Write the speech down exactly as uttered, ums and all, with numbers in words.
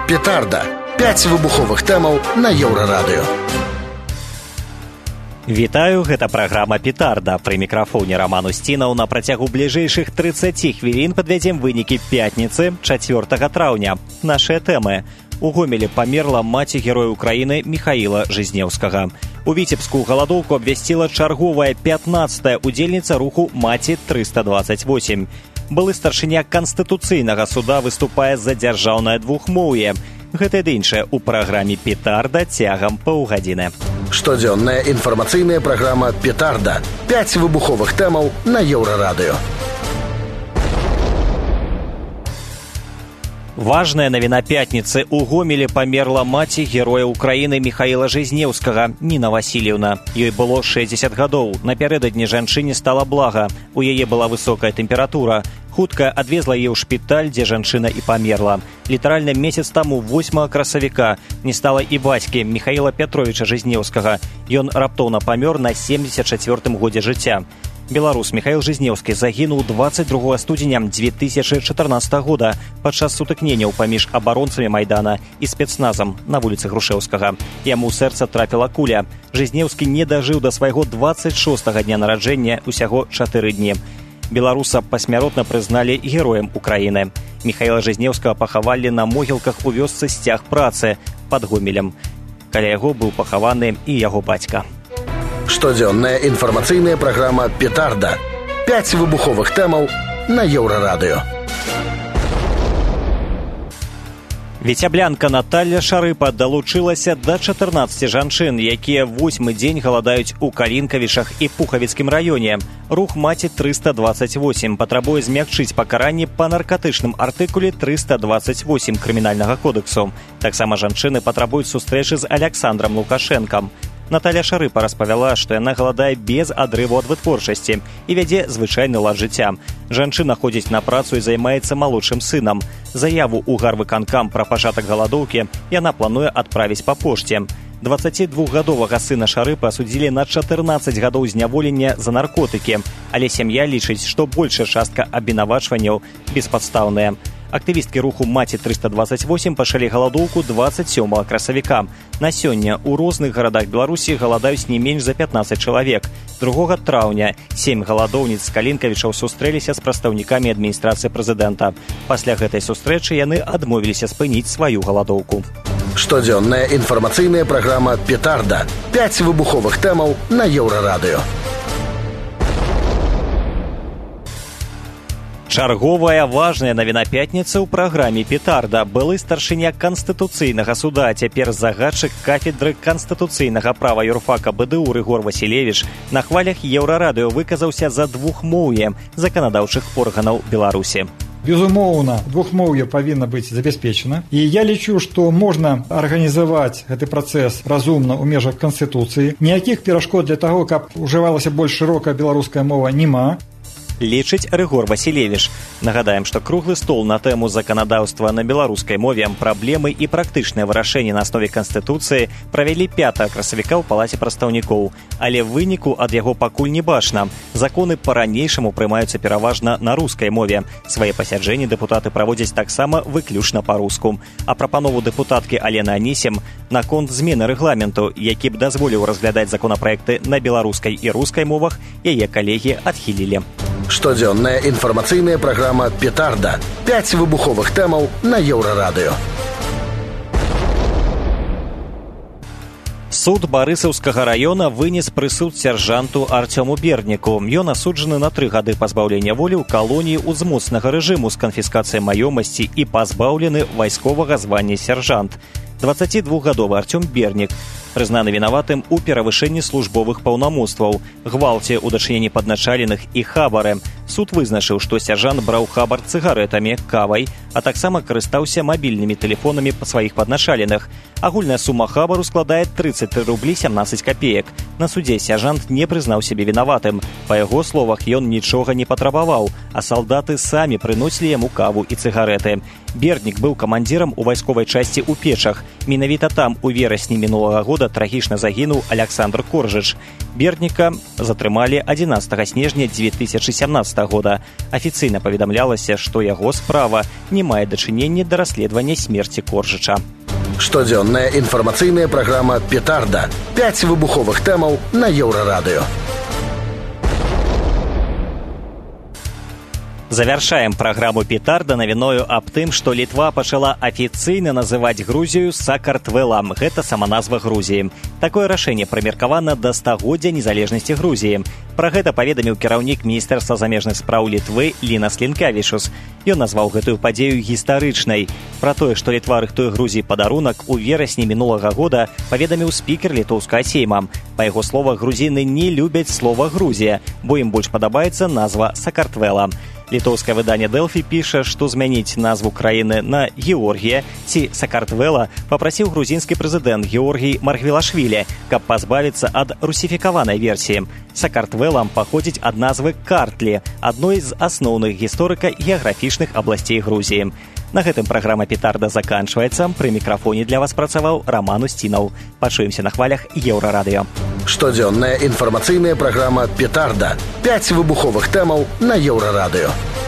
Петарда. пяць выбуховых тэмаў на Еўрарадыё. Вітаю, гэта праграма «Петарда». Пры мікрафоне Роман Устінаў. На працягу бліжэйшых трыццаці хвілін падвядзем вынікі пятніцы, чацвёртага траўня. Нашыя тэмы. У Гомелі памерла маці героя Украіны Міхаіла Жизнеўскага. У Віцебску галадоўку абвясціла чарговая пятнаццатая удзельніца руху «Маці трыста дваццаць восем». Былы старшыня Канстытуцыйнага суда выступае за дзяржаўнае двухмоўе. Гэта ды іншае ў праграме «Петарда» цягам паўгадзіны. Штодзённая інфармацыйная праграма «Петарда». пяць выбуховых тэмаў на Еўрарадыё. Важная навіна пятніцы. У Гомелі памерла маці героя Украіны Міхаіла Жизнеўскага, Ніна Васильевна. Ёй было шэсцьдзесят гадоў. Напярэдадні жанчыне стала блага. У яе была высокая тэмпература. Хутка адвезла яе ў шпіталь, дзе жанчына і памерла. Літаральна месяц таму, восьмага красавіка, не стала і бацькі Міхаіла Пятровіча Жизнеўскага. Ён раптоўна памёр на семдзесят чацвёртым годзе жыцця. Беларус Міхаіл Жизнеўскі загінуў дваццаць другога студзеня дзве тысячы чатырнаццатага года падчас сутыкненняў паміж абаронцамі Майдана і спецназам на вуліцы Грушэўскага. Яму ў сэрца трапіла куля. Жизнеўскі не дажыў да свайго дваццаць шостага дня нараджэння, усяго чатыры дні. Беларуса пасмяротна прызналі героем Украіны. Міхаіла Жизнеўскага пахавалі на могілках у вёсцы Сцяг працы пад Гомелем. Каля яго быў пахаваны і яго бацька. Штодзённая інфармацыйная праграма «Петарда». пяць выбуховых тэмаў на Еўрарадыё. Віцяблянка Наталля Шарыпа далучылася да чатырнаццаці жанчын, якія восьмы дзень галадаюць у Калінкавічах і Пухавіцкім раёне. Рух «Маці трыста двацаць восем» патрабуе змякчыць пакаранне па наркатычным артыкуле трыста двацаць восем крымінальнага кодэксу. Таксама жанчыны патрабуюць сустрэчы з Аляксандрам Лукашэнкам. Наталля Шарыпа распавяла, што яна галадае без адрыву ад вытворчасці і вядзе звычайны лад жыцця. Жанчына ходзіць на працу і займаецца малодшым сынам. Заяву ў гарвыканкам пра пачатак галадоўкі яна плануе адправіць па пошце. дваццацідвухгадовага сына Шарыпы асудзілі на чатырнаццаць гадоў зняволення за наркотыкі, але сям'я лічыць, што большая частка абвінавачванняў беспадстаўная. Актывісткі руху «Маці трыста двацаць восем» пачалі галадоўку дваццаць сёмага красавіка. На сёння ў розных гарадах Беларусі галадаюць не менш за пятнаццаць чалавек. другога траўня сем галадоўніц з Калінкавічаў сустрэліся з прадстаўнікамі адміністрацыі прэзідэнта. Пасля гэтай сустрэчы яны адмовіліся спыніць сваю галадоўку. Штодзённая інфармацыйная праграма «Петарда». пяць выбуховых тэмаў на Еўрарадыё. Чарговая важная навіна пятніцы ў праграме «Петарда». Былы старшыня Канстытуцыйнага суда, цяпер загадчык кафедры канстытуцыйнага права юрфака БДУ Рыгор Васілевіч на хвалях Еўрарадыё выказаўся за двухмоўе заканадаўчых органаў Беларусі. Безумоўна, двухмоўе павінна быць забяспечана. І я лічу, што можна арганізаваць гэты працэс разумна ў межах Канстытуцыі. Ніякіх перашкод для таго, каб ужывалася больш шырокая беларуская мова, няма. Лічыць Рыгор Васілевіч. Нагадаем, што круглы стол на тэму заканадаўства на беларускай мове, праблемы і практычнае вырашэнне на аснове Канстытуцыі правялі пятага красавіка ў палаце прадстаўнікоў. Але выніку ад яго пакуль не бачна. Законы па-ранейшаму прымаюцца пераважна на рускай мове. Свае пасяджэнні дэпутаты праводзяць таксама выключна па-руску. А прапанову дэпутаткі Алены Анісім наконт змены рэгламенту, які б дазволіў разглядаць законапраекты на беларускай і рускай мовах, яе калегі адхілілі. Штодзённая інфармацыйная праграма «Петарда». пяць выбуховых тэмаў на Еўрарадыё. Суд Барысаўскага раёна вынес прысуд сяржанту Артёму Берніку. Ён асуджаны на тры гады пазбаўлення волі ў калоніі ўзмоцнага рэжыму з канфіскацыяй маёмасці і пазбаўлены вайсковага звання сяржант. дваццацідвухгадовы Артём Бернік прызнаны вінаватым у перавышэнні службовых паўнамоцтваў, гвалце ў дачыненні падначаленых і хабары. Суд вызначыў, што сяржант браў хабар цыгарэтамі, кавай, а таксама карыстаўся мабільнымі тэлефонамі па сваіх падначаленых. Агульная сума хабару складае трыццаць тры рублі сямнаццаць капеек. На судзе сяржант не прызнаў сябе вінаватым. Па яго словах, ён нічога не патрабаваў, а салдаты самі прыносілі яму каву і цыгарэты. Бернік быў камандзірам у вайсковай часці ў Печах. Менавіта там у верасні мінулага года трагічна загінуў Александр Коржыч. Бердніка затрымалі адзінаццатага снежня дзве тысячы сямнаццатага года. Афіцыйна паведамлялася, што яго справа не мае дачынення да расследавання смерці Коржыча. Штодзённая інфармацыйная праграма «Петарда». Пяць выбуховых тэмаў на Еўрарадыё. Завяршаем праграму «Петарда» навіною аб тым, што Літва пачала афіцыйна называць Грузію Сакартвелам. Гэта сама назва Грузіі. Такое рашэнне прымеркавана да стагоддзя незалежнасці Грузіі. Пра гэта паведаміў кіраўнік Міністэрства замежных спраў Літвы Лінас Лінкавішус. Ён назваў гэтую падзею гістарычнай. Пра тое, што Літва рыхтуе Грузіі падарунак, у верасні мінулага года паведаміў спікер літоўскага сейма. Па яго словах, грузіны не любяць слова «Грузія», бо ім больш падабаецца назва Сакартвела. Літоўскае выданне «Дэлфі» піша, што змяніць назву краіны на Георгія ці Сакартвела папрасіў грузінскі прэзідэнт Георгій Маргвелашвілі, каб пазбавіцца ад русіфікаванай версіі. Сакартвелам паходзіць ад назвы Картлі, адной з асноўных гісторыка-геаграфічных абласцей Грузіі. На гэтым праграма «Петарда» заканчваецца. Пры мікрафоне для вас працаваў Роман Устінаў. Пачуемся на хвалях Еўрарадыё. Штодзённая інфармацыйная праграма «Петарда». Пяць выбуховых тэмаў на Еўрарадыё.